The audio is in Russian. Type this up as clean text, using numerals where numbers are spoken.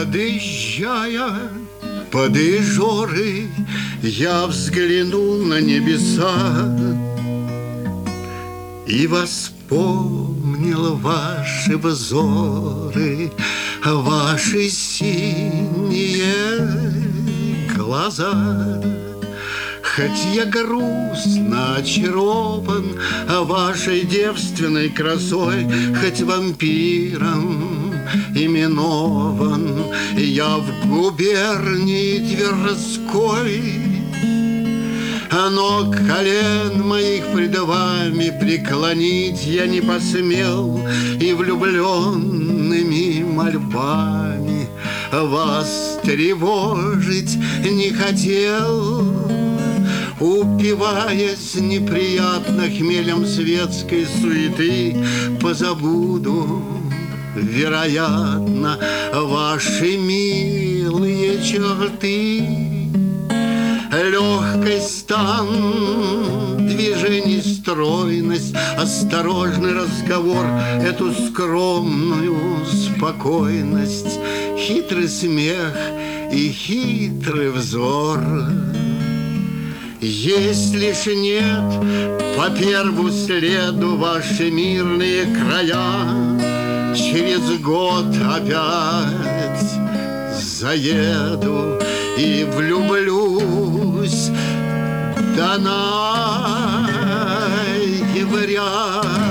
Подъезжая под Ижоры, я взглянул на небеса и вспомнил ваши взоры, ваши синие глаза. Хоть я грустно очарован вашей девственной красой, хоть вампиром именован я в губернии Тверской, но колен моих пред вами преклонить я не посмел, и влюбленными мольбами вас тревожить не хотел. Упиваясь неприятно хмелем светской суеты, позабуду, вероятно, ваши милые черты. Легкость стан, движений стройность, осторожный разговор, эту скромную спокойность, хитрый смех и хитрый взор. Если ж нет по перву следу ваши мирные края, через год опять заеду и влюблюсь до ноября.